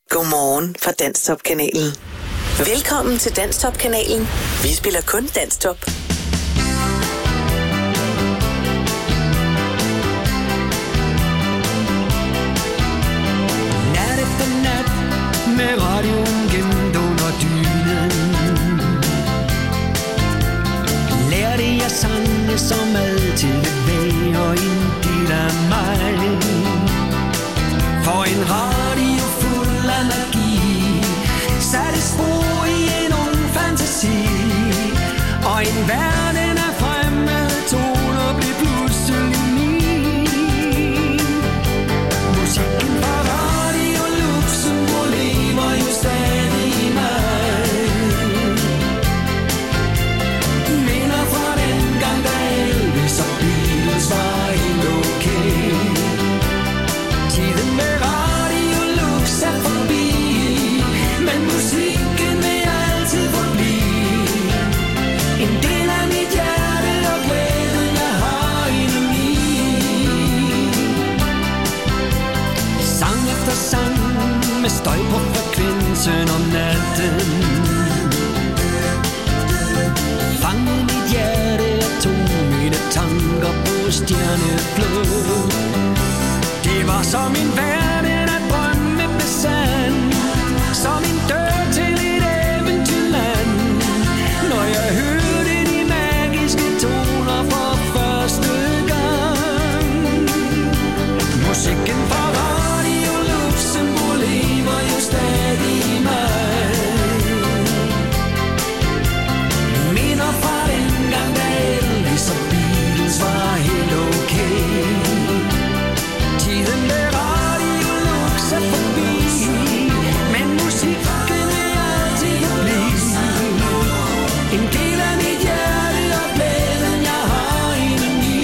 Godmorgen fra Danstop-kanalen. Velkommen til Danstop-kanalen. Vi spiller kun Danstop. Nat efter nat med radioen gemt under dynen. Lærte jeg sange, som altid vil være en del af mig. For en radio fuld af magi satte spor i en ung fantasi. Og en verden af fremmede toner blev pludselig min. Musikken fra Radio Luxembourg lever jo stadig i mig. Minder fra den gang, da Elvis og Beatles var helt okay. Tiden med Radio Lux er forbi, men musikken vil altid forblive en del af mit hjerte og glæden, jeg har indeni. Sang efter sang med støj på frekvensen om natten fangede mit hjerte og tog mine tanker på stjerneflod. Det var som en verden af drømme besand, som en dør til et eventyrland. Når jeg hørte de magiske toner for første gang. Musikken fra Radio Luxembourg lever jo stadig i mig. Minder fra den gang, da Elvis og Beatles var helt okay. Tiden med Radio Lux er forbi, men musikken vil altid forblive en del af mit hjerte og glæden, jeg har indeni.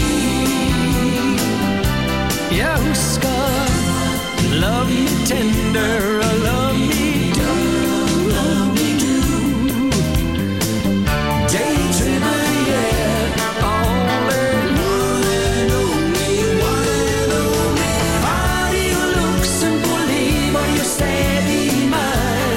Jeg husker Love Me Tender og Love Me Do, Love Me Do, Daytripper, yeah, all alone, only one. Radio Luxembourg lever jo stadig i mig.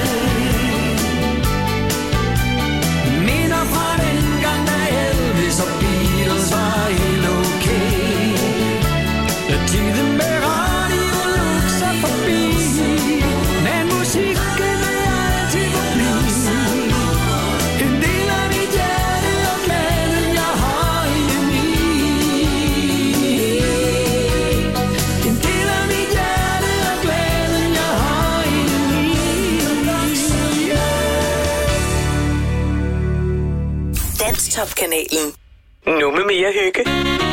Minder fra den gang, da Elvis og Beatles var helt okay. Tiden med Radio Lux er forbi, men musikken vil altid forblive en del af mit hjerte og glæden, jeg har indeni. En del af mit hjerte og glæden, jeg har indeni. Danstop-kanalen. Nu med mere hygge.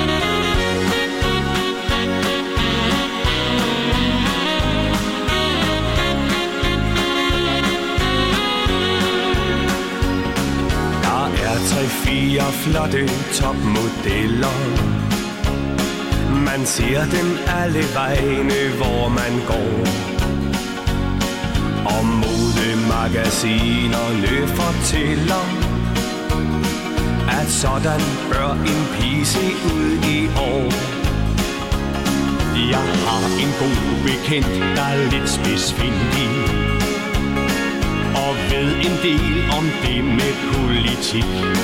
Der er 3-4 flotte topmodeller. Man ser dem alle vegne, hvor man går. Og modemagasinerne fortæller, at sådan bør en pige se ud i år. Jeg har en god bekendt, der er lidt spidsfindig og ved en del om det med politik.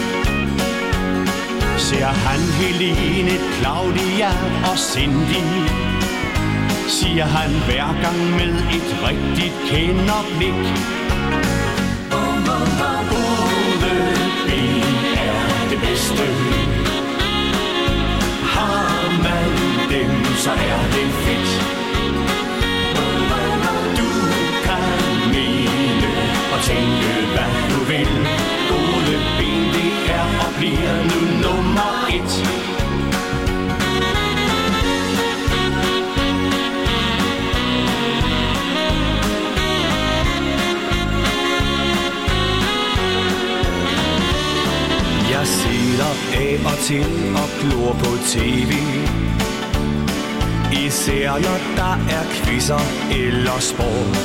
Ser han Helene, Claudia og Cindy, siger han hver gang med et rigtigt kenderblik. Både ben er det bedste. Har man dem, så er det fedt. Du kan mene og tænke, hvad du vil. Gode ben, det er og bliver nu nummer 1. Jeg sidder af og til og glor på tv. Især når der er quizzer eller sport.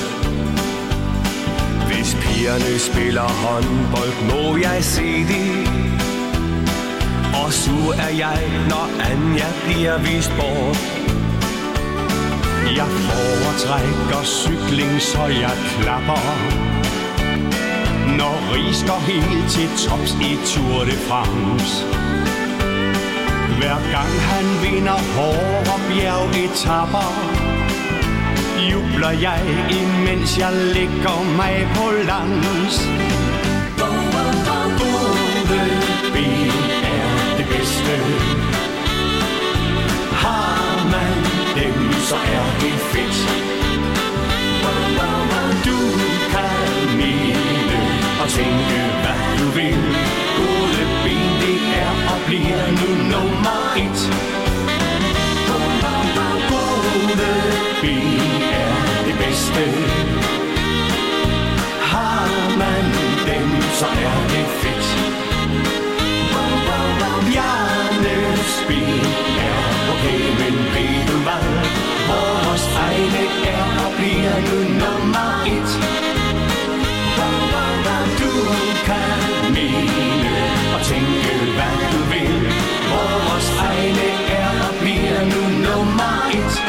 Hvis pigerne spiller håndbold, må jeg se det. Og sur er jeg, når Anja bliver vist bort. Jeg foretrækker cykling, så jeg klapper, når Ries går helt til tops i Tour de France. Hver gang han vinder hårde bjergetapper, jubler jeg, imens jeg lægger mig på langs. Udeby er det bedste. Har man dem, så er det fedt. Du kan mene og tænke, hvad du vil. Udeby, det er og bliver nu nummer 1. Udeby er det bedste. Har man dem, så er det fedt. Bjarnes bil er okay, men ved du hvad? Vores egne er og bliver nu nummer 1. Du kan mene og tænke, hvad du vil. Vores egne er og bliver nu nummer 1.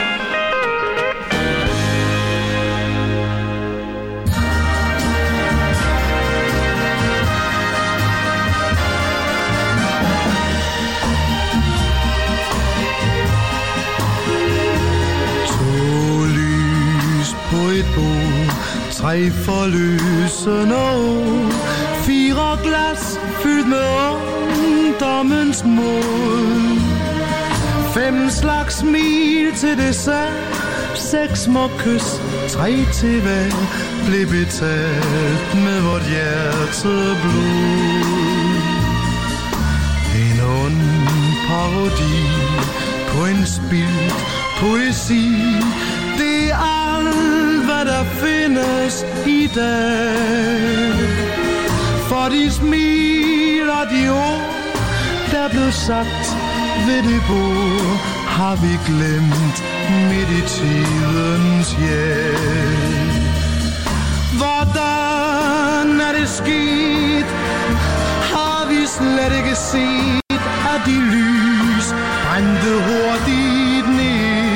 Tre forløsende år, 4 glas fyldt med ungdommens mod. 5 slags smil til dessert, 6 små kys, 3 til hver, blev betalt med vort hjerteblod. En ond parodi på en spildt poesi, det er alt, hvad der findes i dag. For de smil og de ord, der blev sagt ved det bord, har vi glemt midt i tidens hjælp. Hvordan er det sket? Har vi slet ikke set, at de lys brændte hurtigt ned?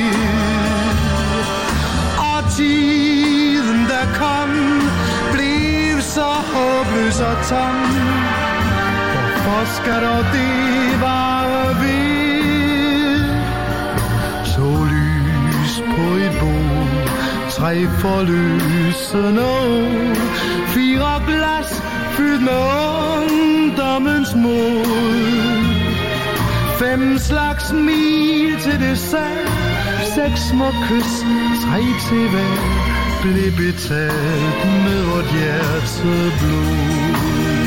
Tiden, der kom, blev så håbløs og tom. Hvorfor skal dog det vare ved? 2 lys på et bord, 3 forløsende år, 4 glas fyldt med ungdommens mod. 5 slags smil til dessert, 6 små kys, 3 til hver, blev betalt med vort hjerteblod.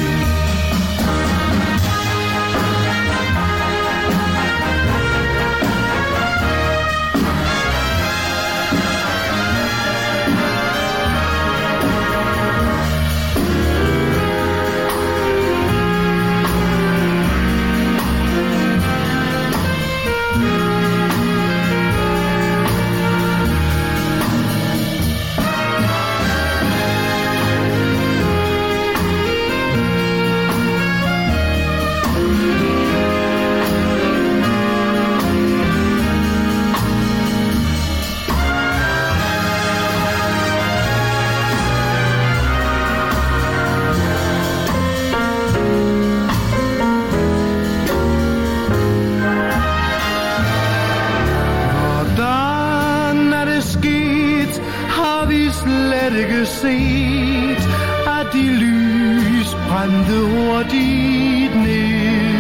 Set, at de lys brændte hurtigt ned.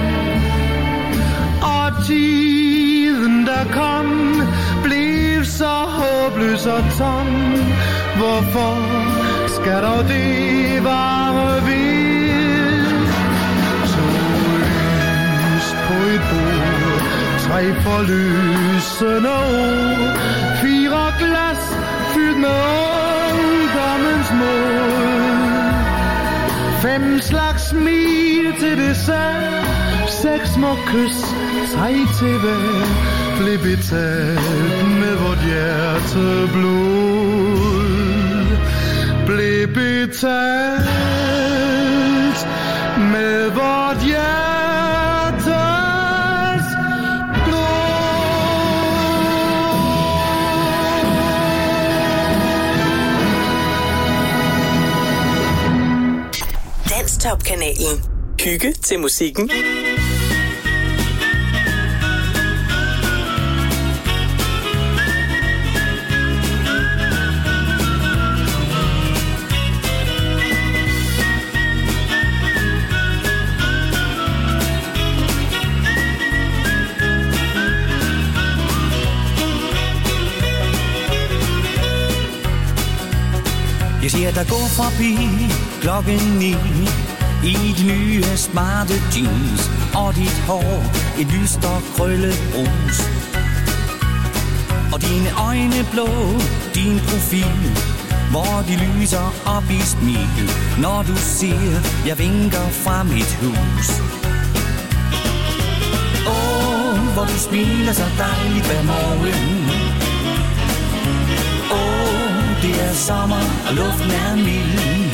Og tiden, der kom, blev så håbløs og tom. Hvorfor skal dog det vare ved? 2 lys på et bord, 3 forløsende år, 4 glas fyldt med ungdommens mod. 5 slags smil til dessert, 6 små kys, 3 til hver, blev betalt med vort hjerteblod. Blev betalt med vort hjertes blod. Danstop-kanalen. Hygge til musikken. Jeg ser dig gå forbi klokken 9 i de nye smarte jeans, og dit hår et lyst og krøllet brus. Og dine øjne blå, din profil, hvor de lyser op i smil, når du ser, jeg vinker fra mit hus. Åh, hvor du smiler så dejligt hver morgen. Det er sommer, og luften er mild.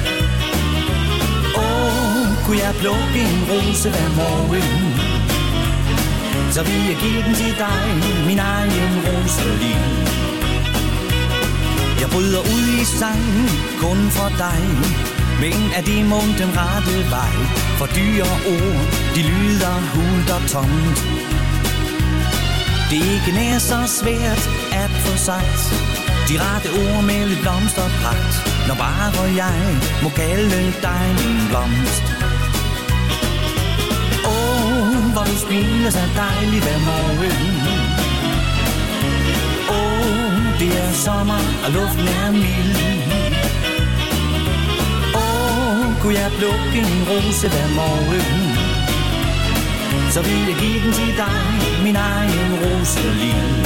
Kunne jeg plukke en rose hver morgen, så vil jeg give den til dig, min egen Rosalie. Jeg bryder ud i sangen, kun for dig, men er det mon den rette vej? For dyre ord, de lyder hult og tomt. Det er ikke nær så svært at få sagt de rette ord med lidt blomsterpragt, når bare jeg må kalde dig min blomst. Hvor du smiler så dejligt hver morgen. Det er sommer, og luften er mild. Kunne jeg plukke en rose hver morgen, så vil jeg give den til dig, min egen Rosalie.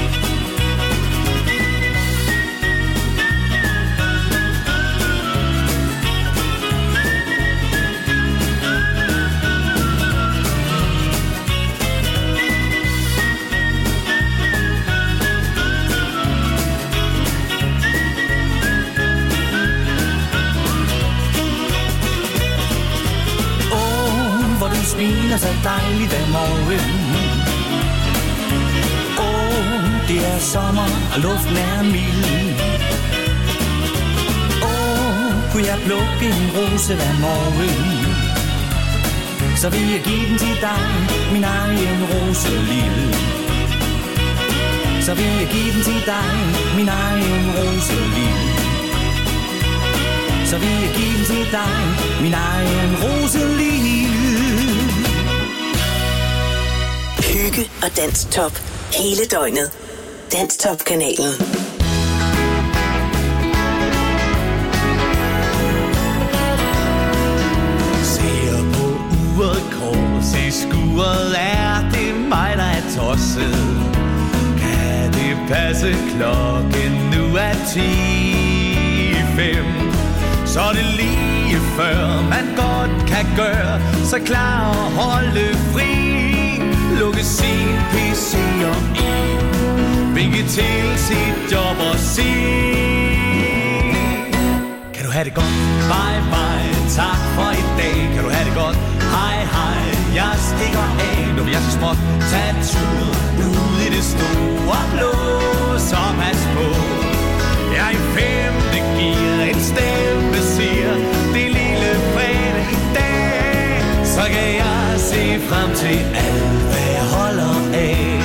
Smiler så dejligt hver morgen. Det er sommer, og luften er mild. Kunne jeg plukke en rose hver morgen, så vil jeg give den til dig, min egen Rosalie. Så vil jeg give den til dig, min egen Rosalie. Så vil jeg give den til dig, min egen Rosalie. Hygge og Danstop hele døgnet. Danstop-kanalen. Ser på uret kors i skuret, er det mig, der er tosset? Kan det passe, klokken nu er 10:05? Så er det lige før man godt kan gøre så klar at holde fri. Lukke sin PC og ind, vinke til sit job og sige: kan du have det godt? Bye bye, tak for i dag. Kan du have det godt? Hej hej, jeg stikker af. Nu vil jeg så småt tage tur ud i det store blå. Så pas på, jeg er i 5. gear. En stemme siger, det er lille fredag i dag. Så kan jeg se frem til alt, hvad jeg holder af.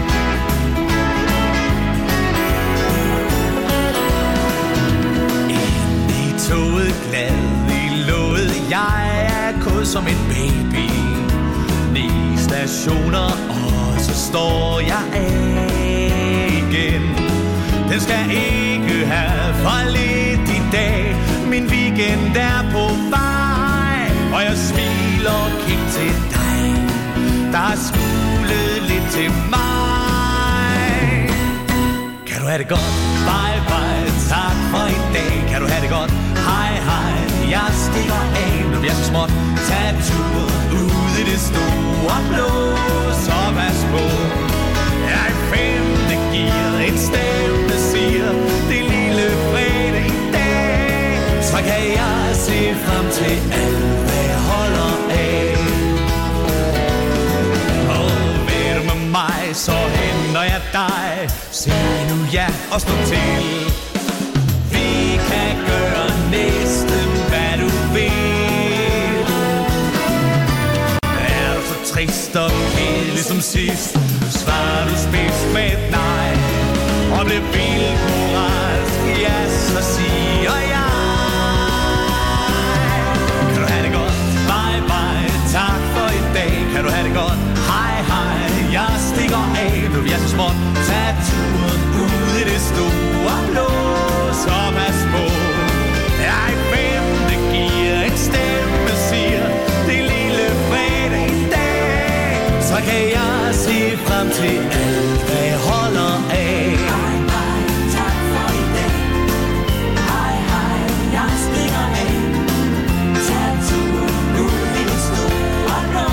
Ind i toget, glad i låget, jeg er kod som en baby. 9 stationer, og så står jeg af igen. Den skal ikke have for lidt i dag. Min weekend er på vej, og jeg smiler kig til dig, der har skulet lidt til mig. Kan du have det godt? Bye bye, tak for i dag. Kan du have det godt? Hej hej, jeg stikker af. Nu bliver jeg så småt tage tur ud i det store blå. Så pas på, jeg er i 5. gear. En stemme siger, det er lille fredag i dag. Så kan jeg se frem til alt, hvad jeg holder af. Og ved du med mig, så hænder jeg dig. Sig nu ja og stå til. Vi kan gøre næsten hvad du vil. trist og kedelig som sidst, svarer du spidst med et nej. Og det vildt moralsk, ja, så siger jeg. Kan du have det godt? Bye bye, tak for i dag. Kan du have det godt? Hej hej, jeg stikker af. Nu vil jeg så småt tage turen ud i det store blå. Så pas på, jeg hvem det giver en stemme siger, det lille fredag i dag. Så kan jeg se frem til alt, hvad jeg holder af. Bye bye, tak for i dag. Hej hej, jeg stikker af. Tag turen ud i det store blå.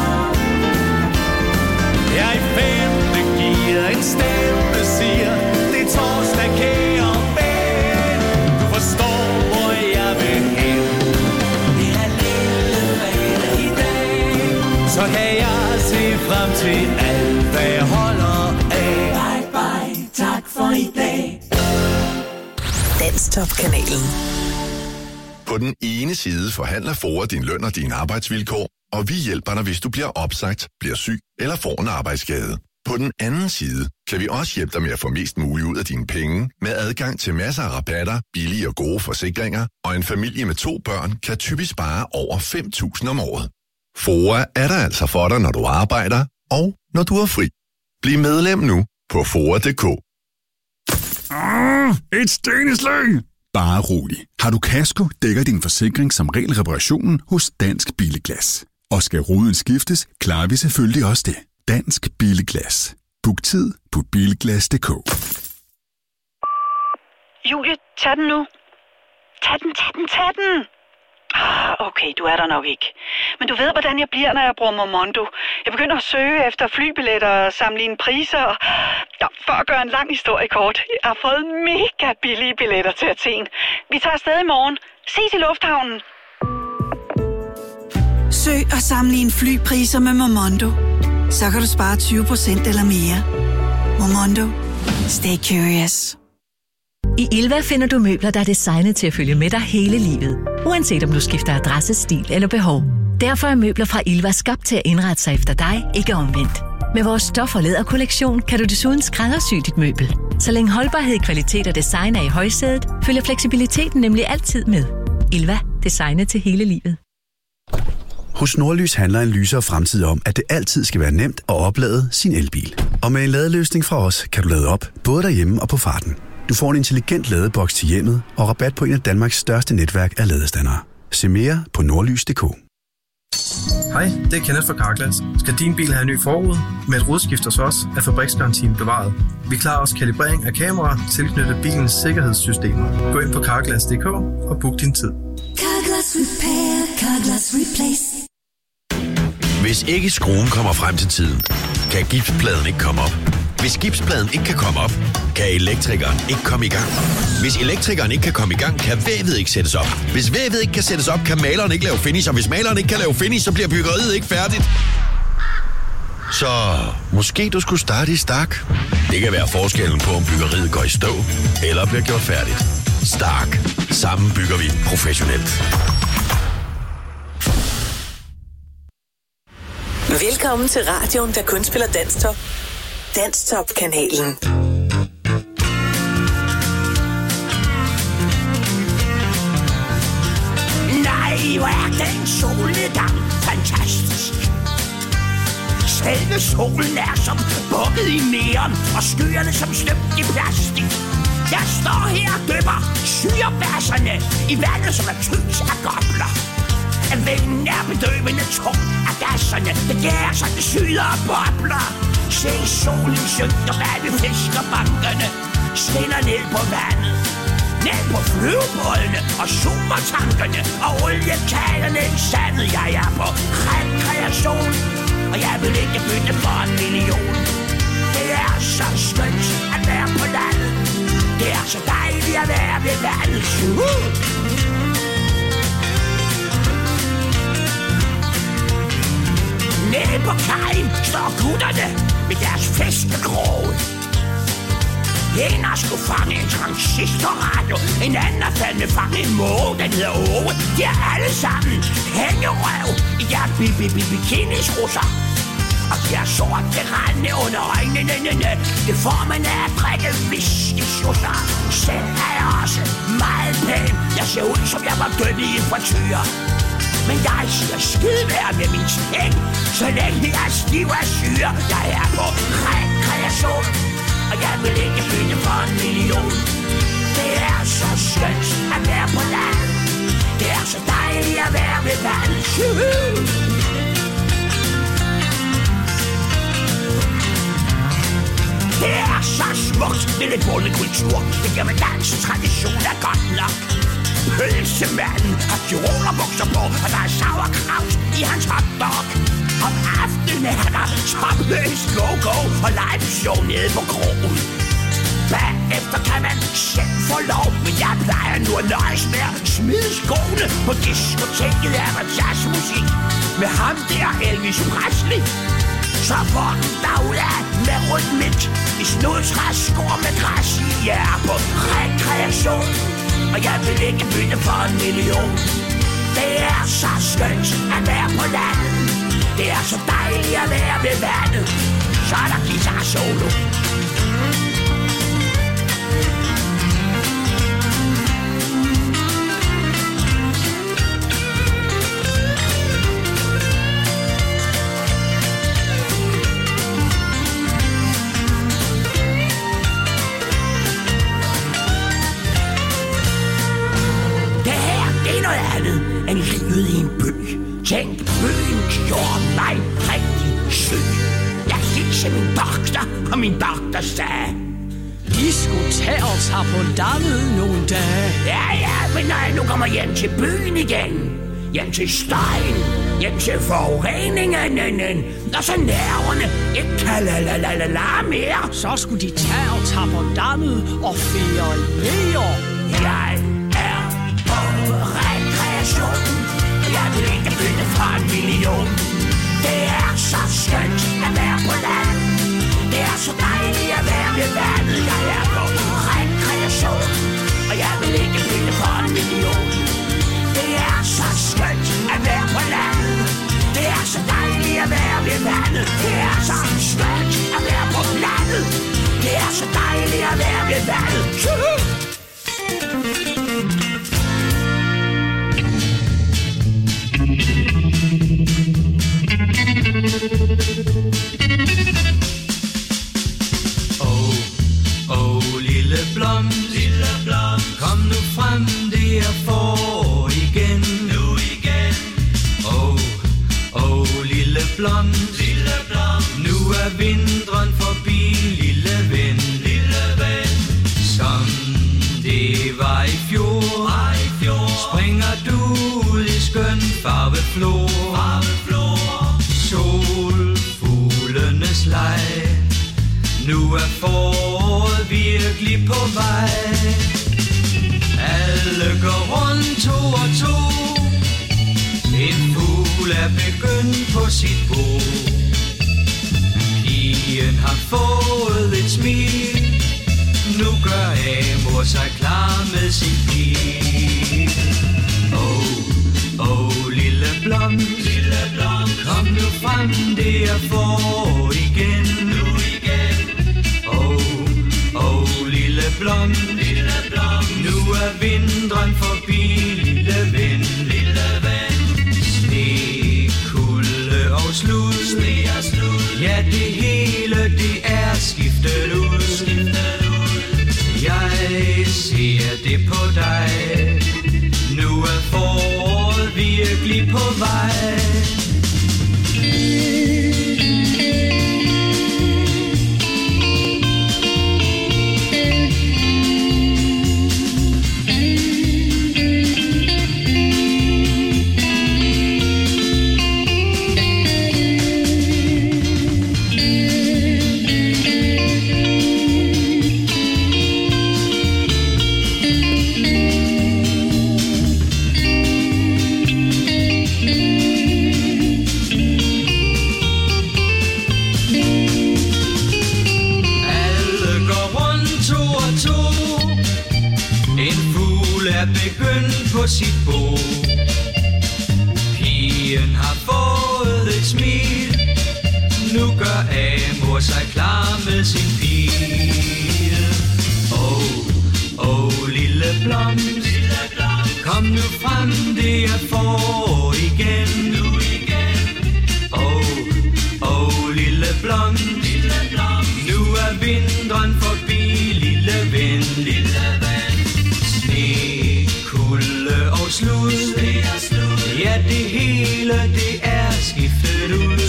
Jeg hvem det giver en stemme siger, det er torsdag, kære ven. Du forstår, hvor jeg vil hen. Det er lille fredag i dag. Så kan jeg se frem til alt, hvad jeg holder af. Bye bye, tak for i dag. Danstop-kanalen. På den ene side forhandler FOA din løn og dine arbejdsvilkår, og vi hjælper dig, hvis du bliver opsagt, bliver syg eller får en arbejdsskade. På den anden side kan vi også hjælpe dig med at få mest muligt ud af dine penge, med adgang til masser af rabatter, billige og gode forsikringer, og en familie med 2 børn kan typisk spare over 5.000 om året. FOA er der altså for dig, når du arbejder, og når du er fri. Bliv medlem nu på FOA.dk. Et steneslag! Bare rolig. Har du kasko, dækker din forsikring som regel reparationen hos Dansk Bilglas. Og skal ruden skiftes, klarer vi selvfølgelig også det. Dansk Bilglas. Book tid på bilglas.dk. Julie, tag den nu. Tag den. Okay, du er der nok ikke. Men du ved, hvordan jeg bliver, når jeg bruger Momondo. Jeg begynder at søge efter flybilletter og sammenligne priser. Ja, for at gøre en lang historie kort. Jeg har fået mega billige billetter til Athen. Vi tager afsted i morgen. Ses i lufthavnen. Søg og sammenligne flypriser med Momondo. Så kan du spare 20% eller mere. Momondo. Stay curious. I Ilva finder du møbler, der er designet til at følge med dig hele livet. Uanset om du skifter adresse, stil eller behov. Derfor er møbler fra Ilva skabt til at indrette sig efter dig, ikke omvendt. Med vores stof- og læderkollektion kan du desuden skræddersy dit møbel. Så længe holdbarhed, kvalitet og design er i højsædet, følger fleksibiliteten nemlig altid med. Ilva. Designet til hele livet. Hos Nordlys handler en lysere fremtid om, at det altid skal være nemt at oplade sin elbil. Og med en ladeløsning fra os, kan du lade op, både derhjemme og på farten. Du får en intelligent ladeboks til hjemmet og rabat på en af Danmarks største netværk af ladestandere. Se mere på nordlys.dk. Hej, det er Kenneth fra Carglass. Skal din bil have en ny forrude? Med et rodskift hos os er fabriksgarantien bevaret. Vi klarer også kalibrering af kameraer tilknyttet bilens sikkerhedssystemer. Gå ind på Carglass.dk og book din tid. Carglass Repair, Carglass Replace. Hvis ikke skruen kommer frem til tiden, kan gipspladen ikke komme op. Hvis gipspladen ikke kan komme op, kan elektrikeren ikke komme i gang. Hvis elektrikeren ikke kan komme i gang, kan vævet ikke sættes op. Hvis vævet ikke kan sættes op, kan maleren ikke lave finish. Og hvis maleren ikke kan lave finish, så bliver byggeriet ikke færdigt. Så måske du skulle starte i Stark. Det kan være forskellen på, om byggeriet går i stå eller bliver gjort færdigt. Stark. Sammen bygger vi professionelt. Velkommen til radioen, der kun spiller Danstop. Danstop-kanalen. Nej, hvor er den solnedgang fantastisk. Selve solen er som bukket i neon, og skyerne som støbt i plastik. Jeg står her og dypper syrebasserne i vandet, som er tyndt af gobler. Vinden er bedøvende tung af gasserne, det gærer sig til syder og bobler. Se solen synker bag ved fiskerbankerne, skinner ned på vandet, ned på flyvebådene og supertankerne og oliekagerne i sandet. Jeg er på rekreation, og jeg vil ikke bytte for 1 million. Det er så skønt at være på landet, det er så dejligt at være ved vandet. Nede på kajen står gutterne med deres fiskekrog. En har skulle fange en transistorradio, en anden har fandme fange en måge, den hedder Åge. De er alle sammen hængerøv i deres bikinis-russer. Og de har sorte rande under øjnene. Det får man af at drikke whisky-shusser. Selv er jeg også meget pæn. Jeg ser ud som jeg var død i en frityr. Men jeg siger skidevær med min stæk, så længe jeg er stiv af syre. Jeg er på rekreation, og jeg vil ikke bytte for 1 million. Det er så skønt at være på land. Det er så dejligt at være ved vand. Det er så smukt, det er lidt bondekultur. Det giver med dansk tradition er godt nok. Pølsemanden har tyrolerbukser på, og der er sauerkraut i hans hotdog. Om aftenen er der topløs go-go og live show nede på krogen. Bagefter kan man selv få lov, men jeg plejer nu at nøjes med at smide skoene. På diskoteket er der jazzmusik med ham der Elvis Presley. Så får den derudad med rytmik i snudtræskor med græs. Jeg er på rekreation, og jeg vil ikke bytte for 1 million. Det er så skønt at være på landet. Det er så dejligt at være ved vandet. Så er der guitar solo. End livet i en by. Tænk, byen gjorde mig rigtig syg. Jeg gik til min doktor, og min doktor sagde, vi skulle tage os her på dammet nogle dage. Ja, men når jeg nu kommer hjem til byen igen, hjem til støjen, hjem til forureningen, og så nerverne ikke kan la mere, så skulle de tage os her på dammet og feriere. Jeg er på rekreation. Jeg vil ikke bytte for 1 million. Det er så skønt at være på land. Det er så dejligt at være ved vandet. Jeg er på rekreation, og jeg vil ikke bytte for 1 million. Det er så skønt at være på land. Det er så dejligt at være ved vandet. Det er så skønt at være på landet. Det er så dejligt at være ved vandet. Lille blom, kom nu frem, det er forår igen. Nu igen. Lille blom, nu er vinteren forbi, lille ven. Som det var i fjor, springer du ud i skøn farveflor. Solfuglenes leg, nu er foråret virkelig på vej. Alle går rundt to og to. En fugl er begyndt på sit bo. Pigen har fået et smil. Nu gør Amor sig klar med sin pil. Lille blom, kom nu frem, det er forår igen. Lille blom, nu er vinteren forbi, lille ven. Sne, kulde og slud, ja det hele det er skiftet ud. Jeg ser det på dig, nu er foråret virkelig på vej. På sit bo. Pigen har fået et smil. nu gør Amor sig klar med sin pige. Lille blomst, kom nu frem, det er for igen. Lille blomst, nu er vinteren forbi, lille ven. Sne, kulde og slud, ja det hele det er skiftet ud.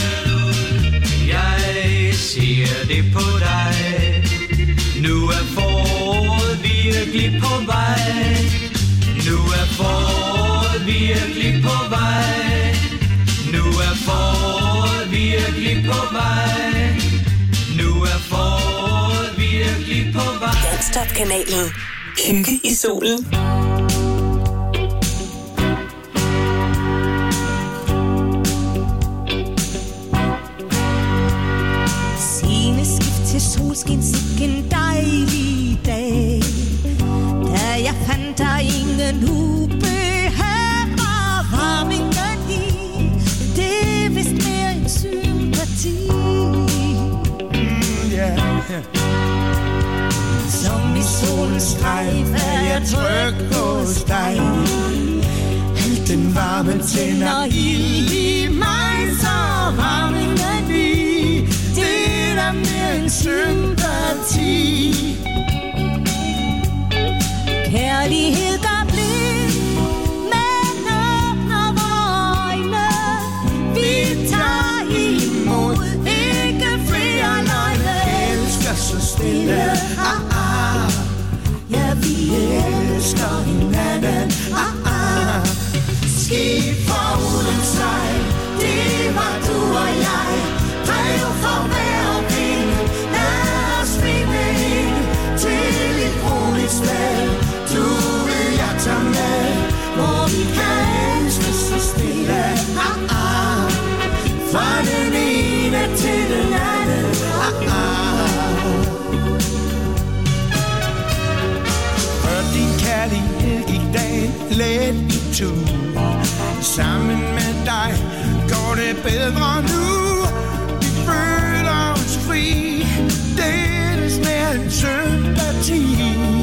Jeg ser det på dig, nu er foråret virkelig på vej. Nu er foråret virkelig på vej. Nu er foråret virkelig på vej. Nu er foråret virkelig på vej. Danstop-kanalen. Hygge i solen. Sceneskift til solskin, sikken dejlig dag. Da jeg fandt der ingen ubehag og varmingen i. Det er vist mere en sympati. Som i solens strejf er jeg tryg hos dig. Alt den varme tænder ild i mig, så varmingen i. Det er der mere en sympati. Kærlighed gør blind, men åbner vore øjne. Vi tager imod, ikke flere løgne. Elsker så stille, ja vi elsker hinanden. Skib foruden sig, det var du og jeg. Drev for hver vind, lad os finde ind til et roligt sted. Du vil jeg tage med, hvor vi kan elske så stille. Fra den ene til den anden. Hør din kærlighed gik dagen let i tur. Sammen med dig går det bedre nu. Vi føler os fri, det er mere en sympati.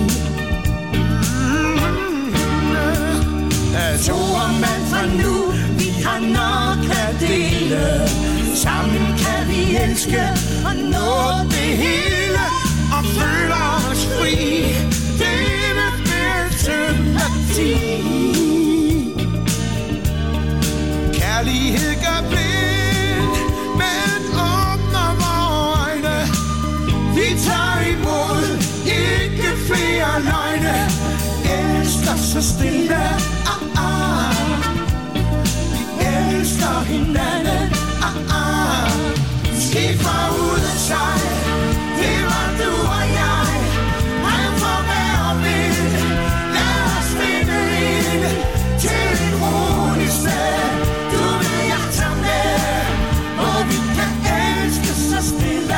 To og mand fra nu, vi har nok at dele. Sammen kan vi elske og nå det hele. Og føle os fri, det er mere sympati. Kærlighed gør blind, men åbner vore øjne. Vi tager imod, ikke flere løgne. Elsker så stille. Vi elsker hinanden. Skib fra uden sig, det var du og jeg. Han får hver vind, lad os finde ind til et roligt sted. Du vil jeg tage med, hvor vi kan elske så stille.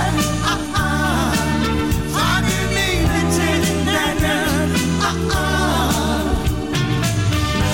Fra den ene til den anden.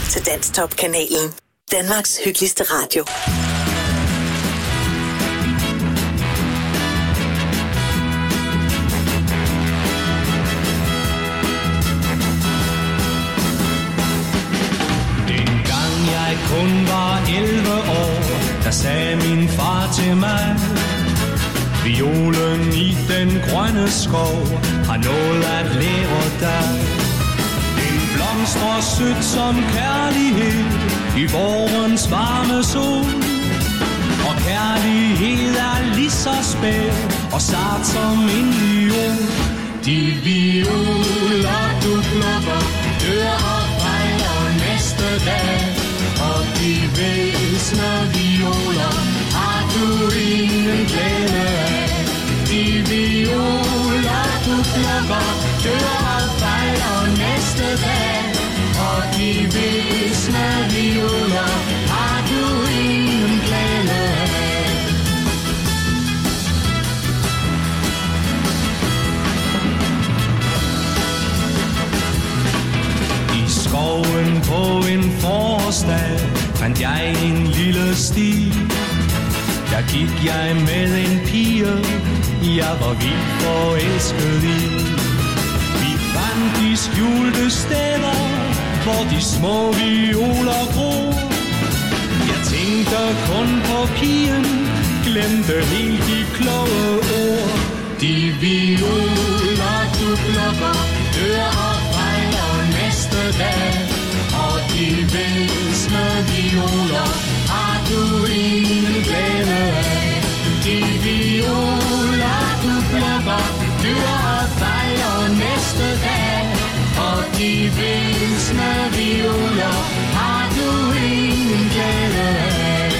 til Danstop-kanalen. Danmarks hyggeligste radio. Dengang jeg kun var 11 år, der sagde min far til mig: violen i den grønne skov har noget at lære dig. Den blomstrer sødt som kærlighed i vårens varme sol. Og kærlighed er lige så spæd og sart som en viol. De violer du plukker dør og fejler næste dag. Og de væsne violer har du ingen glæde af. De violer du plukker dør og fejler næste dag. Og de væsne violer har du ingen glæde af. I skoven på en forårsdag fandt jeg en lille sti. Der gik jeg med en pige, jeg var vildt forelsket i. Vi fandt de skjulte steder, hvor de små violer gror. Jeg tænkte kun på pigen, glemte helt de kloge ord. De violer du plukker dør og fejler næste dag. Og de væsne violer har du ingen glæde af. De violer du plukker dør og fejler næste dag. Og de væsne violer har du ingen glæde af.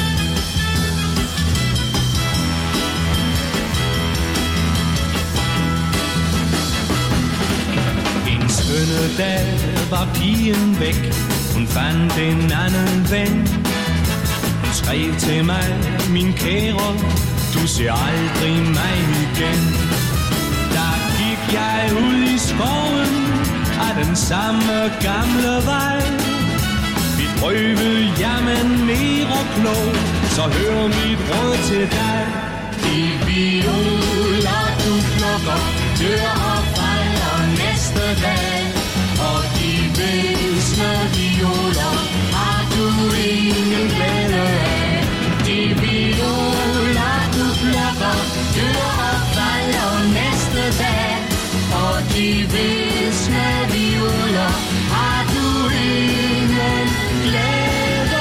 En skønne dag var pigen væk. Hun fandt en anden ven. Hun skrev til mig: min kære, du ser aldrig mig igen. Der gik jeg ud i skoven af den samme gamle vej. Vi prøvede jamen mere klog, så hør mit råd til dig. De violer du plukker dør og fejler næste dag. Og de væsne violer har du ingen glæde af. De violer du plukker dør og fejler næste dag. Og de væsne violer har du ingen glæde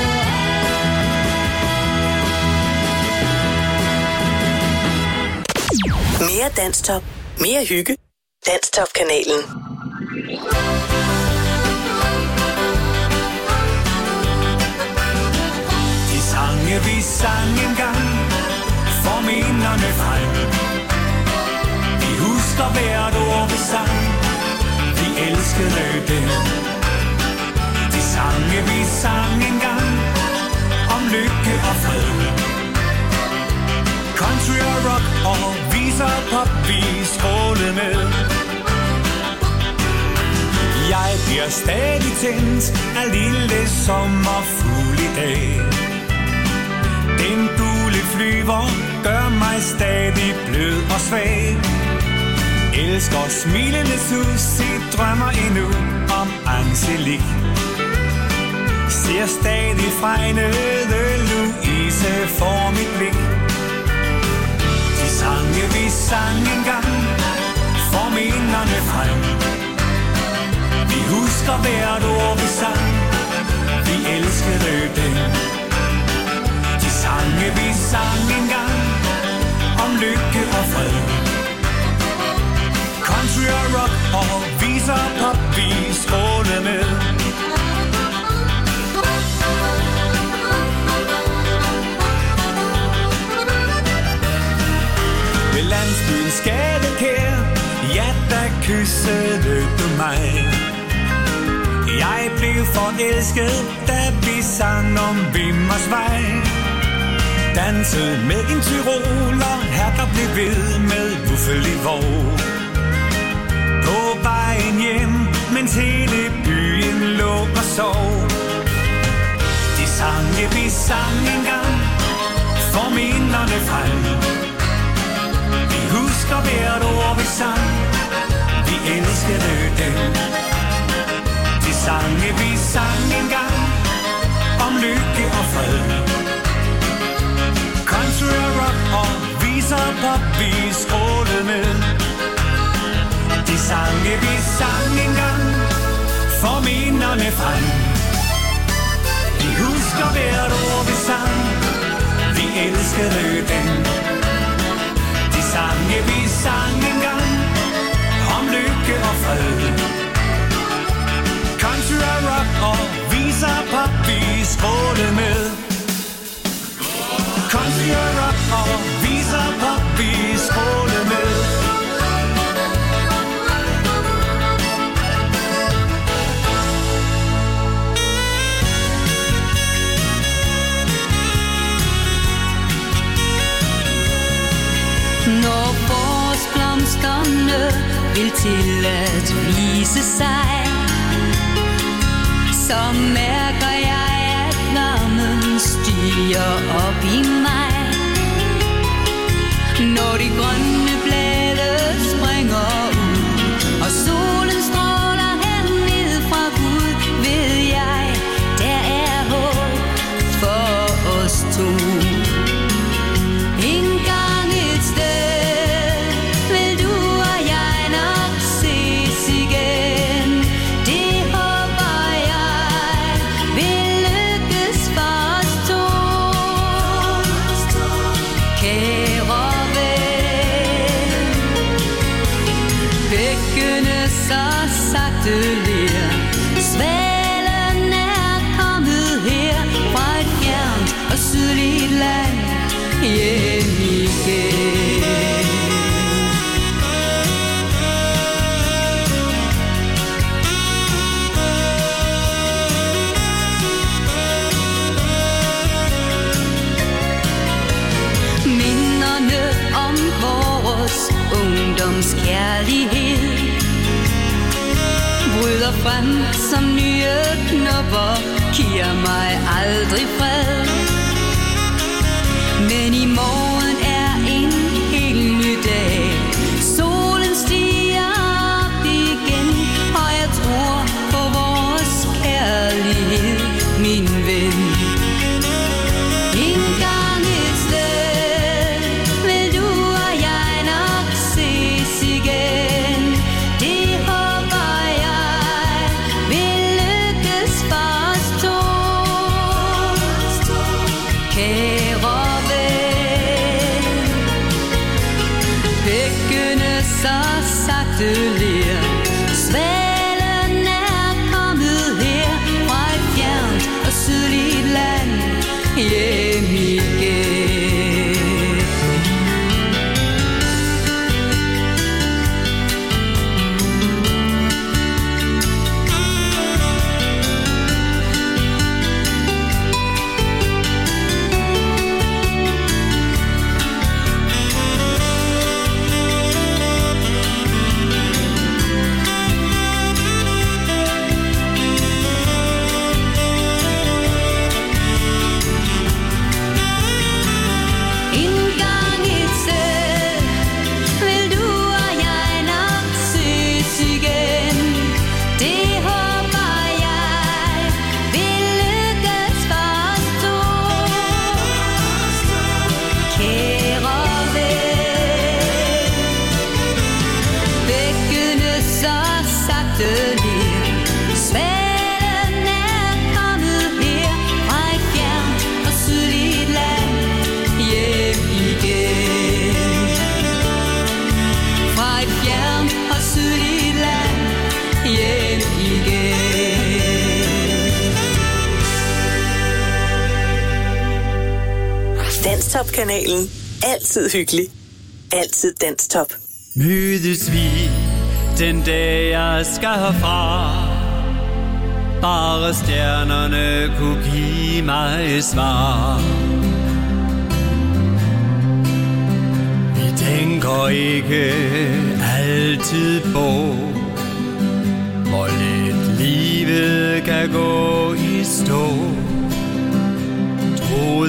af. Mere Danstop. Mere hygge. Danstop-kanalen. Sange vi sang engang, får minderne frem. Vi husker hvert ord vi sang, vi elskede dem. De sange vi sang engang, om lykke og fred. Country og rock og viser pop, vi skrålede med. Jeg bliver stadig tændt af lille sommerfugl i dag. Den gule flyver gør mig stadig blød og svag. Elsker smilende sus, I drømmer endnu om Angelique. Ser stadig fregnede Louise for mit blik. De sange vi sang engang, får minderne frem. Vi husker hvert ord vi sang, vi elskede dem. Sange vi sang engang, om lykke og fred. Country og rock og viser pop, vi skrålede med. Ved landsbyens gadekær, ja, der kyssede du mig. Jeg blev forelsket, da vi sang om Vimmers vej. Dansede med en tyroler, her der blev ved med vuffelig vog. På vejen hjem, mens hele byen lå og sov. sange vi sang engang, for minderne frem. Vi husker hvert ord vi sang, vi elskede dem. De sange vi sang engang, om lykke og fred. Country og rock og viser pop vi skrålede med. De sange vi sang engang, for minderne frem. Vi husker hvert ord vi sang, vi elskede dem. De sange vi sang engang, om lykke og fred. Country og rock og viser pop vi skrålede med. Country og rock og viser pop vi skrålede med. Når forårsblomsterne vil til at vise sig, så mærker jeg, at varmen stiger op i mig. Når de grønne blade springer ud, og solen stråler herned fra Gud, ved jeg, der er håb for os to. Svalen er kommet her fra et fjernt og sydligt land hjem igen. Minderne om vores ungdomskærlighed bryder frem som nye knopper, giver mig aldrig fred. Men i morgen er en helt ny dag. Solen stiger op igen, og jeg tror på vores kærlighed, min ven. En gang et sted vil du og jeg nok ses igen. Det håber jeg vil lykkes for os to. Kære ven, bækkene så sagteligt. Svalen er kommet her fra et fjernt og sydligt land hjem igen. Svalen er kommet her fra et fjernt og sydligt land hjem igen. Fra et fjernt og sydligt land hjem igen. Danstop-kanalen. Altid hyggelig. Altid Danstop. Mødes vi den dag jeg skal herfra. Bare stjernerne kunne give mig svar. Vi tænker ikke altid på, hvor lidt livet kan gå i stå.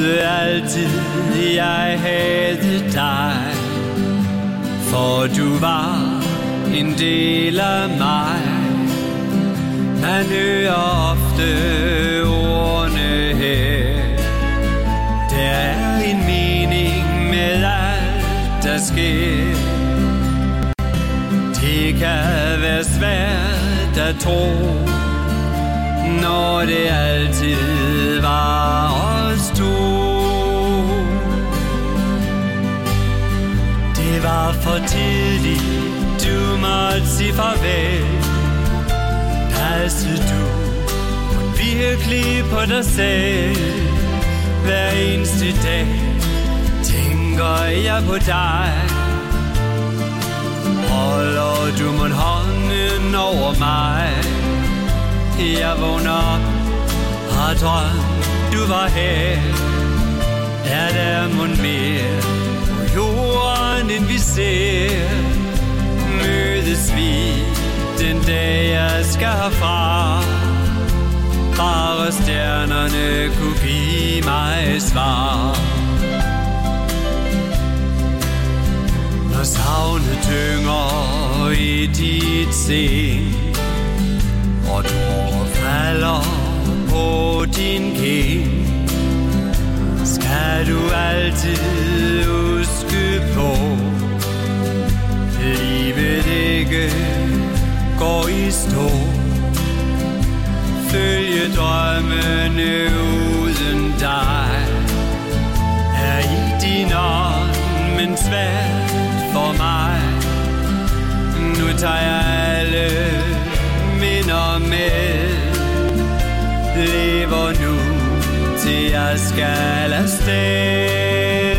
troede altid, jeg havde dig, for du var en del af mig. Man hører ofte ordene her. Der er en mening med alt, der sker. Det kan være svært at tro, når det altid var os to. Det var for tidligt, du måtte sige farvel. Passede du virkelig på dig selv? Hver eneste dag tænker jeg på dig. Holder du mon hånden over mig? Jeg vågner op, har drømt, du var her. Er der mon mere på jorden, end vi ser? Mødes vi den dag, jeg skal herfra? Bare stjernerne kunne give mig svar. Når savnet tynger i dit sind, og tårer falder på din kind, skal du altid huske på, livet ikke går i stå. Følge drømmene uden dig er i din ånd, men svært for mig. Nu tager jeg alle minder med, lever nu til jeg skal afsted.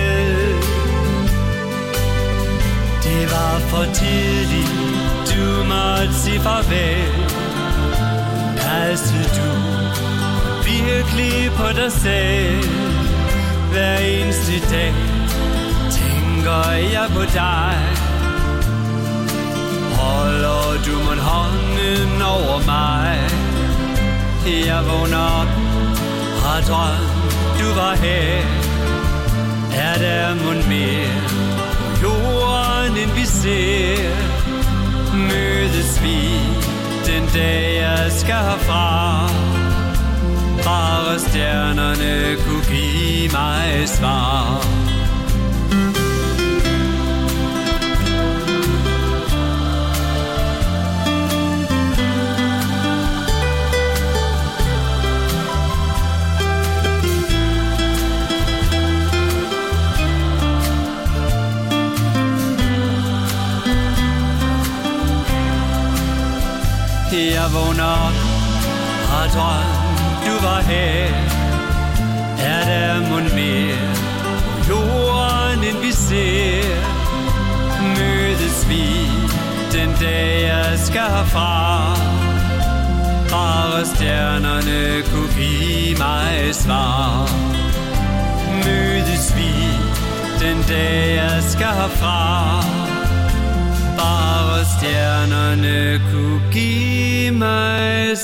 Det var for tidligt, du måtte sige farvel. Passede du virkelig på dig selv? Hver eneste dag tænker jeg på dig. Holder du mon hånden over mig? Jeg vågner op, har drømt, du var her. Er der mon mere på jorden, end vi ser? Mødes vi den dag, jeg skal herfra? Bare stjernerne kunne give mig svar. Jeg vågner op, har drømt, du var her. Er der mon mere på jorden, end vi ser? Mødes vi den dag, jeg skal herfra? Bare stjernerne kunne give mig svar. Mødes vi den dag, jeg skal herfra? Bare stjernerne kunne give mig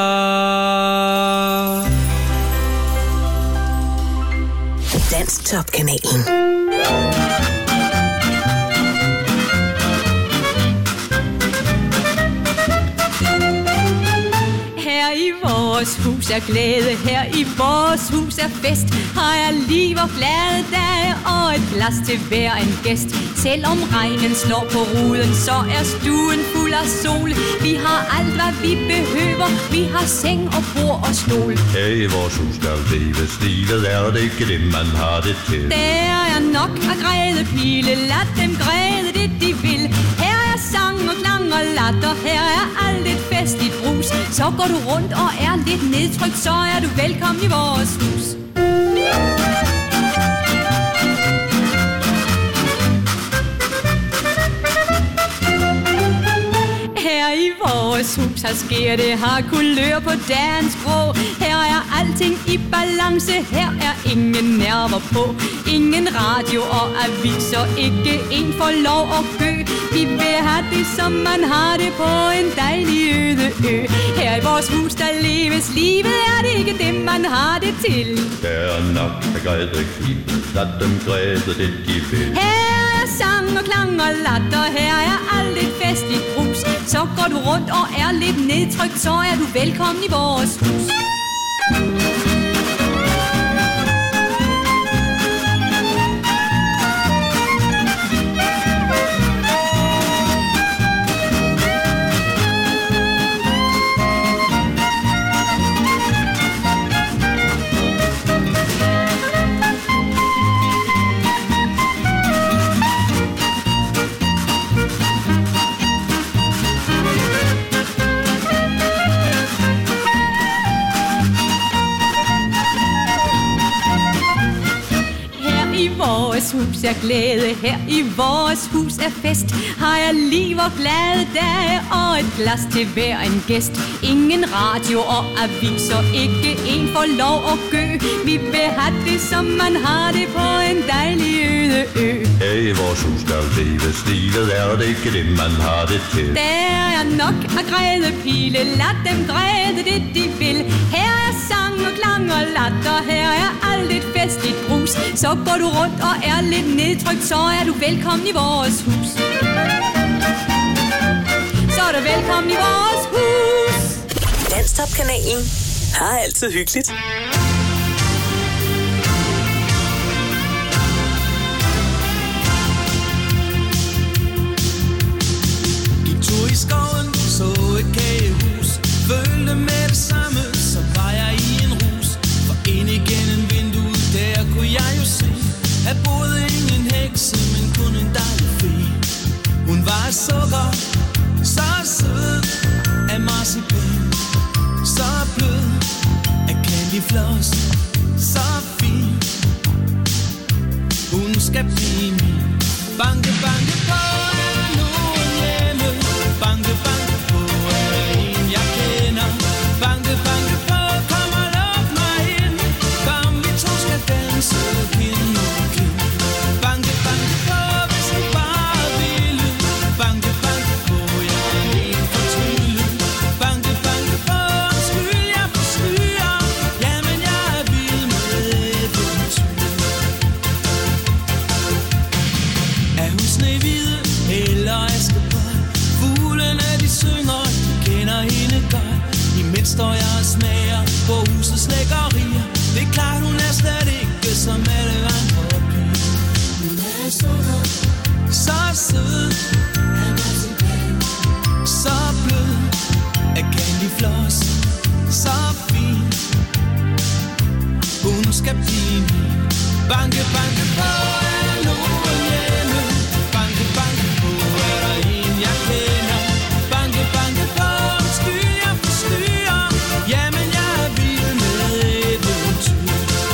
svar. Dansk Top-kanalen. Her i vores hus er glæde, her i vores hus er fest. Har jeg liv og glade dage og et glas til hver en gæst. Selvom regnen slår på ruden, så er stuen fuld af sol. Vi har alt, hvad vi behøver. Vi har seng og bord og stol. Her i vores hus skal leves, livet er det ikke det, man har det til. Der er nok af grædepile, lad dem græde det de vil. Her er sang og klang og latter, her er alt et festligt brus. Så går du rundt og er lidt nedtrykt, så er du velkommen i vores hus. Her i vores hus, her sker det, har kulør på dagens grå. Her er alting i balance, her er ingen nerver på. Ingen radio og aviser, ikke en får lov at gø. Vi vil have det, som man har det på en dejlig øde ø. Her i vores hus, der leves livet, er det ikke det, man har det til. Der er nok af græde kniv, lad dem græde det, de vil. Her er sang og klang og latter, her er alt et festligt brus. Så går du rundt og er lidt nedtrykt, så er du velkommen i vores hus. Vores hus er glæde, her i vores hus er fest. Har jeg liv og glade dage og et glas til hver en gæst. Ingen radio og aviser, ikke en får lov at gø. Vi vil have det, som man har det på en dejlig øde ø. Her i vores hus skal leves livet, er det ikke det, man har det til. Der er nok af græde pile, lad dem græde det, de vil. Her er sang og klang og latter, her er alt et festligt brus. Så går du rundt og er lidt nedtrykt, så er du velkommen i vores hus. Så er du velkommen i vores hus. Danstop-kanalen har altid hyggeligt. Gik tur i skoven, så et kagehus. Følte med det samme, så var jeg i en rus. For ind igennem vinduet, der kunne jeg jo se. Her boede ingen hekse, men kun en dejlig fe. Hun var sukker, så sød af marcipan, så blød af candyfloss, så fin. Hun skal blive min. Banke, banke på, er der nogen hjemme? Banke, banke på, er der en, jeg kender? Banke, banke på, kom og luk mig ind. Kom, vi to skal danse kind mod kind. Banke, banke på, hvis I bare ville. Banke, banke på, jeg er helt fortryllet. Banke, banke på, undskyld, jeg forstyrrer. Jamen, jeg er vild med eventyr. Er hun Snehvide eller Askepot? Fuglene de synger, de kender hende godt. Imens står jeg og smager på husets lækkerier. Det er klart, hun er slet ikke som alle andre piger. Hun er sukker, så sød af marcipan, så blød af candyfloss, så fin. Hun skal blive min. Banke, banke på, er der nogen hjemme? Banke, banke på, er der en, jeg kender? Banke, banke på, undskyld, jeg forstyrrer. Jamen, jeg er vild med eventyr.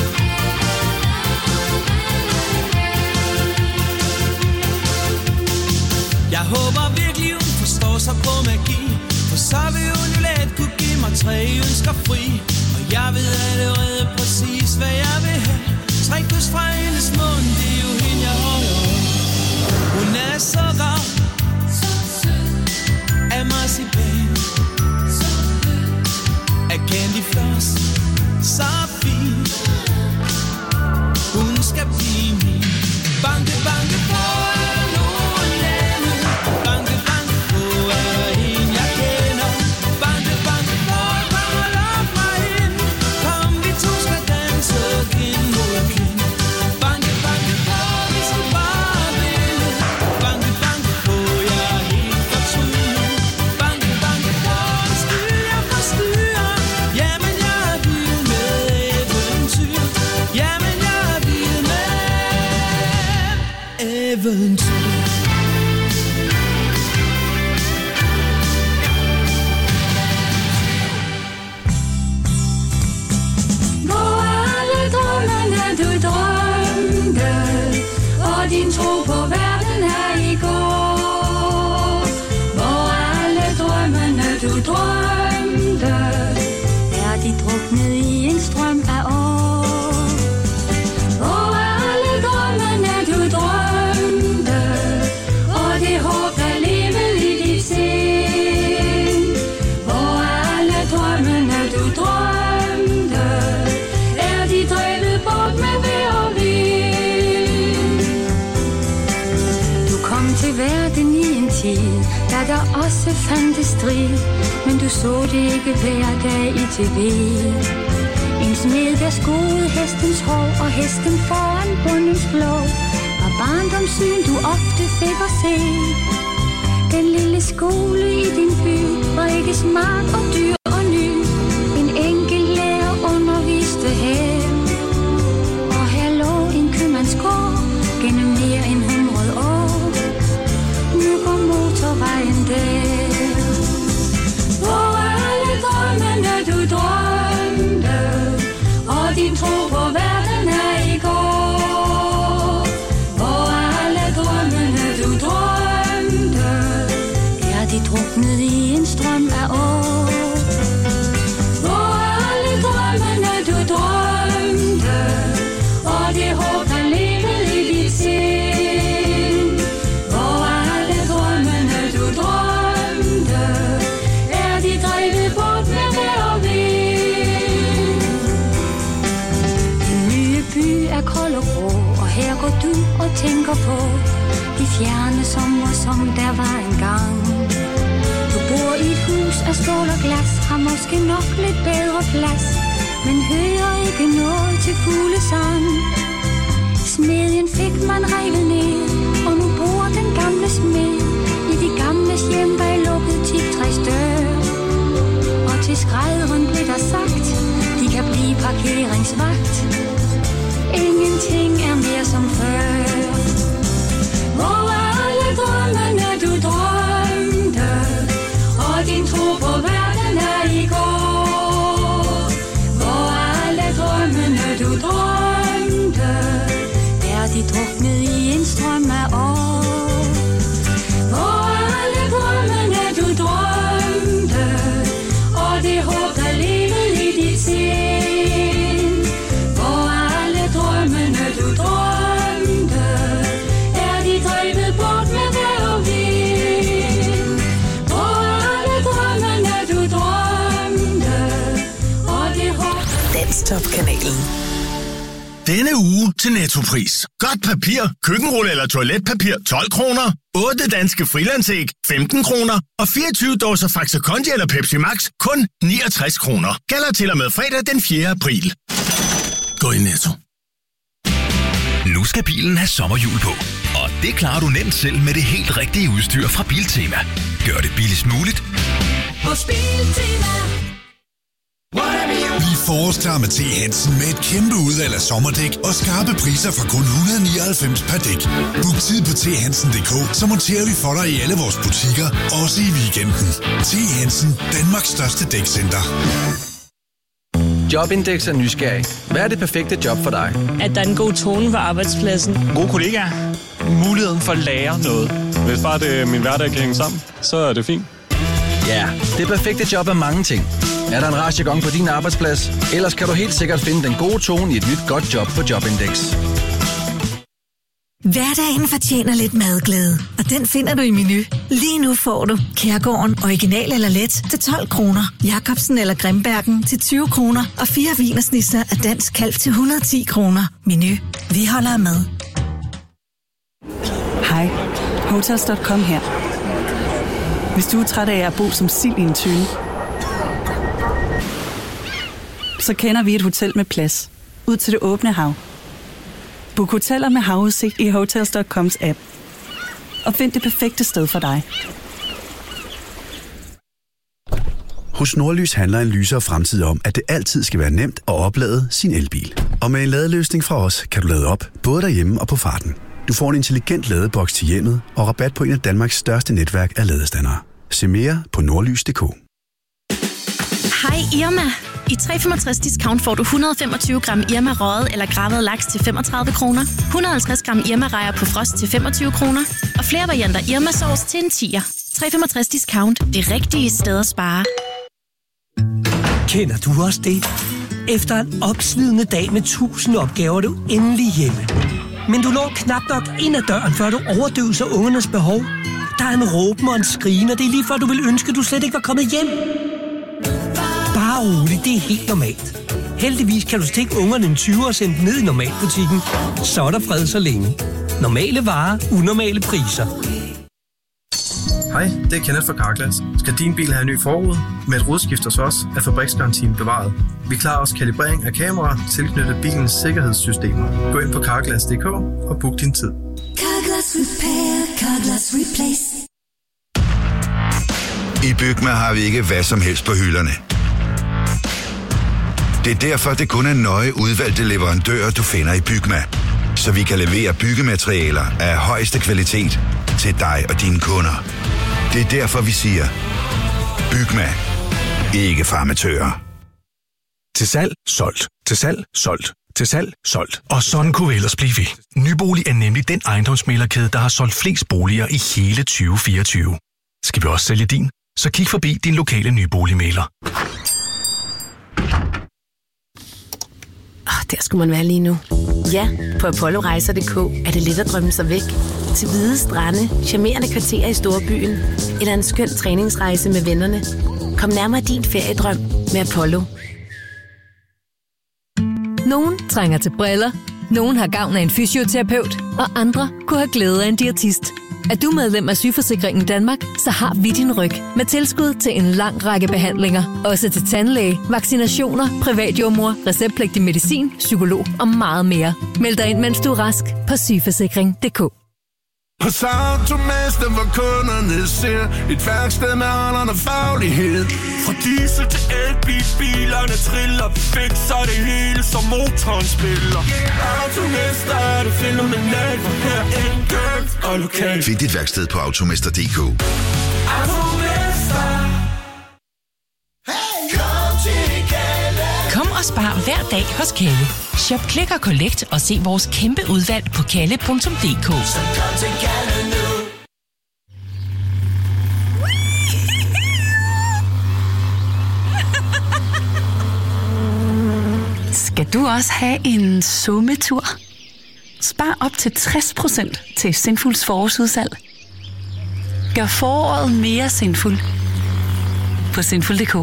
Jeg håber virkelig, hun forstår sig på magi, for så vil hun jo let kunne give mig 3 ønsker fri. Og jeg ved allerede præcis, hvad jeg vil have. 3 kys fra hendes mund, det er jo hende, jeg holder om. Hun er sukker, så sød af marcipan, så blød af candyfloss, så fin. Hun skal blive min. Banke, banke på, er der nogen hjemme? Banke, banke på, er der en, jeg kender? Banke, banke på, kom og luk mig ind. Kom, vi to skal danse kind mod kind. Banke, banke på, hvis I bare ville. Banke, banke på, tid, da der også fandtes strid, men du så det ikke hver dag i tv. En smed, der skoede hestens hår, og hesten foran bundens blå, var barndomssyn, du ofte fik at se. Den lille skole i din by var ikke smart og dyr og ny. En enkelt lærer underviste her, og her lå en købmandsgård gennem mere end 100 år. Nu går motorvejen der, hvor alle drømmene du drømte, og din tro på verden er i går. Hvor alle drømmene du drømte, er de druknet i en strøm af år. Hvor alle drømmene du drømte, og det håb der levede i dit sind. Hvor alle drømmene du drømte, er de drevet bort med vejr og vind. Den nye by er kold og grå, og her går du og tænker på de fjerne sommer, som der var engang. Du bor i et hus af stål og glas, har måske nok lidt bedre plads, men hører ikke noget til fuglesang. Smedjen fik man revet ned, og nu bor den gamle smed i de gamles hjem bag lukket teaktræsdør. Og til skrædderen blev der sagt, de kan blive parkeringsvagt. Ingenting er mere som før. Hvor alle drømmene du drømte, og din tro på verden er i går. Hvor alle drømmene du drømte, er de druknet i en strøm af år. Hvor alle drømmene du drømte, og det håb der levede i dit sind. Hvor alle drømmene du drømte, er de drevet bort med vejr og vind. Hvor alle drømmene du drømte, og det håb... Danstop-kanalen. Denne uge til Nettopris. Godt papir, køkkenrulle eller toiletpapir 12 kroner. 8 danske frilandsæg 15 kroner. Og 24 dåser Faxe Kondi eller Pepsi Max kun 69 kroner. Gælder til og med fredag den 4. april. Gå i Netto. Nu skal bilen have sommerhjul på. Og det klarer du nemt selv med det helt rigtige udstyr fra Biltema. Gør det billigst muligt. Hos Biltema. Bliv forårsklar med T. Hansen med et kæmpe udvalg af sommerdæk og skarpe priser fra kun 199 per dæk. Book tid på thansen.dk, så monterer vi for dig i alle vores butikker, også i weekenden. T. Hansen, Danmarks største dækcenter. Jobindex er nysgerrig. Hvad er det perfekte job for dig? At der er en god tone på arbejdspladsen. Gode kollegaer. Muligheden for at lære noget. Hvis bare det min hverdag kan hænge sammen, så er det fint. Ja, det perfekte job er mange ting. Er der en rar jargon på din arbejdsplads? Ellers kan du helt sikkert finde den gode tone i et nyt godt job på Jobindex. Hverdagen fortjener lidt madglæde, og den finder du i Menu. Lige nu får du Kærgården original eller let til 12 kroner, Jacobsen eller Grimbergen til 20 kroner og 4 wienersnitzer af dansk kalv til 110 kroner. Menu. Vi holder med. Hej, Hotels.com her. Hvis du er træt af at bo som sild i en tønde, så kender vi et hotel med plads ud til det åbne hav. Book hoteller med havudsigt i Hotels.coms app. Og find det perfekte sted for dig. Hos Nordlys handler en lysere fremtid om, at det altid skal være nemt at oplade sin elbil. Og med en ladeløsning fra os, kan du lade op både derhjemme og på farten. Du får en intelligent ladeboks til hjemmet og rabat på en af Danmarks største netværk af ladestandere. Se mere på nordlys.dk. Hej Irma. I 365 discount får du 125 gram Irma røget eller gravet laks til 35 kroner, 150 gram Irma rejer på frost til 25 kroner og flere varianter Irma sauce til en 10'er. 365 discount. Det rigtige sted at spare. Kender du også det? Efter en opslidende dag med 1000 opgaver er du endelig hjemme. Men du når knap nok ind ad døren, før du overdøver ungernes behov. Der er en råben og en skrigen, og det er lige før du vil ønske, at du slet ikke var kommet hjem. Bare roligt, det er helt normalt. Heldigvis kan du stikke ungerne en 20 og sende dem ned i normalbutikken. Så er der fred så længe. Normale varer, unormale priser. Hej, det er Kenneth fra Carglass. Skal din bil have en ny forrude? Med et rodskift hos os er fabriksgarantien bevaret. Vi klarer også kalibrering af kameraer tilknyttet bilens sikkerhedssystemer. Gå ind på carglass.dk og book din tid. Carglass Repair, Carglass Replace. I Bygma har vi ikke hvad som helst på hylderne. Det er derfor, det kun er nøje udvalgte leverandører, du finder i Bygma. Så vi kan levere byggematerialer af højeste kvalitet til dig og dine kunder. Det er derfor, vi siger, Bygma. Ikke for amatører. Til salg, solgt. Til salg, solgt. Til salg, solgt. Og sådan kunne vi ellers blive ved. Nybolig er nemlig den ejendomsmæglerkæde, der har solgt flest boliger i hele 2024. Skal vi også sælge din? Så kig forbi din lokale nyboligmægler. Der skulle man være lige nu. Ja, på ApolloRejser.dk er det let at drømme sig væk. Til hvide strande, charmerende kvarterer i storbyen eller en skøn træningsrejse med vennerne. Kom nærmere din feriedrøm med Apollo. Nogen trænger til briller, nogen har gavn af en fysioterapeut, og andre kunne have glæde af en diætist. Er du medlem af Sygeforsikringen Danmark, så har vi din ryg med tilskud til en lang række behandlinger. Også til tandlæge, vaccinationer, privatjordmor, receptpligtig medicin, psykolog og meget mere. Meld dig ind, mens du er rask på sygeforsikring.dk. Hos Automester, hvor kunderne ser et værksted med holderne faglighed. Fra diesel til elbil, bilerne triller, fikser det hele som motoren spiller. Automester er det fænomenalt, for her enkelt og lokalt. Find dit værksted på automester.dk. Automester. Kom og spar hver dag hos Kalle. Shop Click og Collect og se vores kæmpe udvalg på kalle.dk. Skal du også have en sommetur? Spar op til 60% til Sinfuls forårsudsalg. Gør foråret mere sinful på sinful.dk.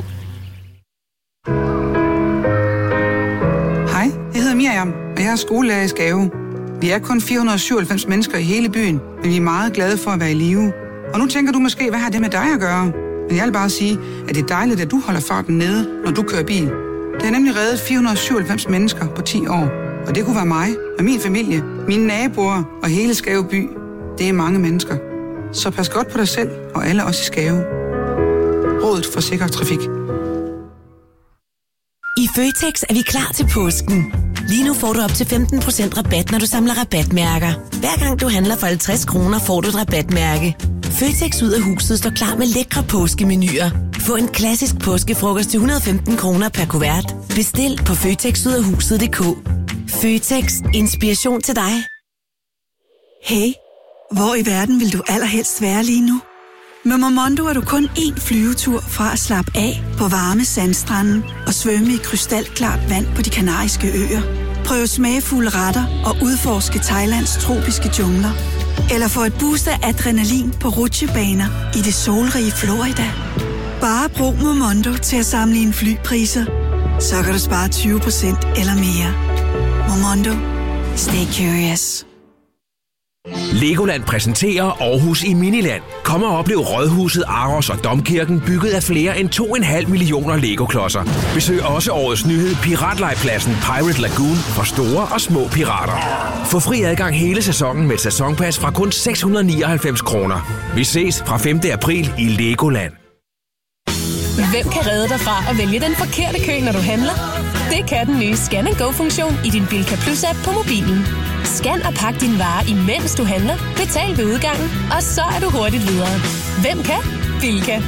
Hej, jeg hedder Miriam, og jeg er skolelærer i Skave. Vi er kun 497 mennesker i hele byen, men vi er meget glade for at være i live. Og nu tænker du måske, hvad har det med dig at gøre? Men jeg vil bare sige, at det er dejligt, at du holder farten nede, når du kører bil. Det har nemlig reddet 497 mennesker på 10 år. Og det kunne være mig og min familie, mine naboer og hele Skave by. Det er mange mennesker. Så pas godt på dig selv og alle os i Skave. Rådet for Sikker Trafik. I Føtex er vi klar til påsken. Lige nu får du op til 15% rabat, når du samler rabatmærker. Hver gang du handler for 50 kroner, får du et rabatmærke. Føtex ud af huset står klar med lækre påskemenuer. Få en klassisk påskefrokost til 115 kroner per kuvert. Bestil på føtexudafhuset.dk. Føtex. Inspiration til dig. Hey, hvor i verden vil du allerhelst være lige nu? Med Momondo er du kun én flyvetur fra at slappe af på varme sandstranden og svømme i krystalklart vand på De Kanariske Øer. Prøv smagfulde retter og udforske Thailands tropiske jungler. Eller få et boost af adrenalin på rutsjebaner i det solrige Florida. Bare brug Momondo til at sammenligne flypriser. Så kan du spare 20% eller mere. Momondo. Stay curious. Legoland præsenterer Aarhus i Miniland. Kom og oplev Rådhuset, Aros og Domkirken bygget af flere end 2,5 millioner Lego-klodser. Besøg også årets nyhed Piratlejrpladsen Pirate Lagoon for store og små pirater. Få fri adgang hele sæsonen med et sæsonpas fra kun 699 kroner. Vi ses fra 5. april i Legoland. Hvem kan redde dig fra at vælge den forkerte kø, når du handler? Det kan den nye Scan & Go-funktion i din Bilka Plus-app på mobilen. Scan og pak din varer, imens du handler. Betal ved udgangen, og så er du hurtigt videre. Hvem kan? Bilka.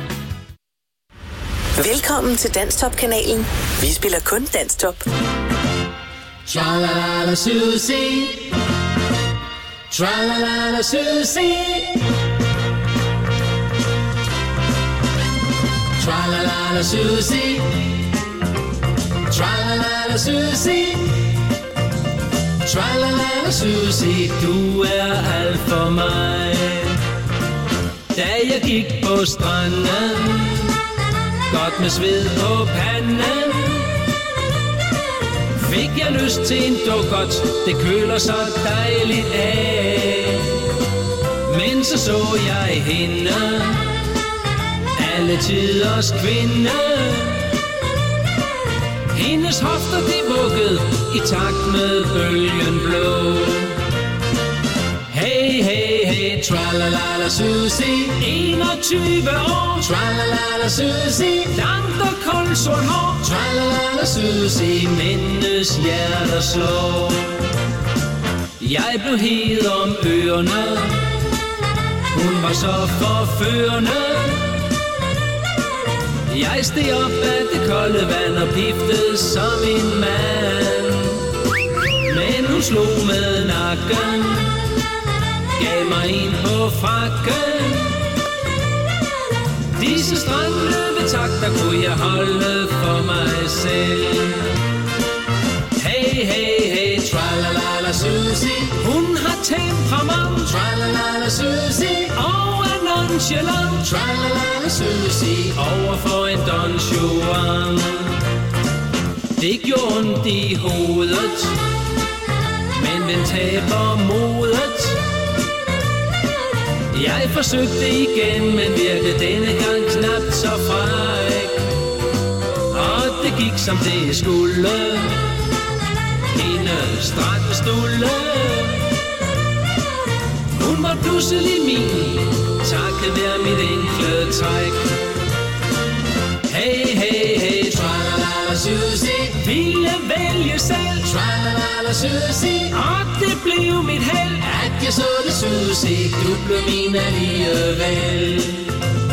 Velkommen til Danstop-kanalen. Vi spiller kun Danstop. Tra-la-la-la Susie. Tra-la-la-la Susie. Tra-la-la-la Susie. Tra-la-la-la Susie. Tra-la-la-la Susie, du er alt for mig. Da jeg gik på stranden, godt med sved på panden, fik jeg lyst til en dukkert, det køler så dejligt af. Men Men så jeg hende, alle tiders kvinde. Hendes hofter de vuggede i takt med bølgen blå. Hey, hey, hey, tralalala Susie, 21 år. Tralalala Susie, langt og koldt sort hår. Tralalala Susie, mændenes hjerter slår. Jeg blev hed om ørerne, hun var så forførende. Jeg steg op af det kolde vand og piftede som en mand. Men hun slog med nakken, gav mig en på frakken. Disse strandløbetakter kunne jeg holde for mig selv. Hey, hey, hey, tralalala Susie, hun har temperament. Tralalala Susie, og er nonchalant. Tralalala Susie, overfor en Don Juan. Det gjorde ondt i hovedet, men den taber modet. Jeg forsøgte igen, men virkede denne gang knap så fræk. Og det gik som det skulle, hende strak stulle. Hun var pludselig min, takket være mit enkle træk. Hey, hey, hey, tralalala Susie, ville vælge selv. Tralalala Susie, og det blev mit held, at jeg så det Susie, du blev min alligevel.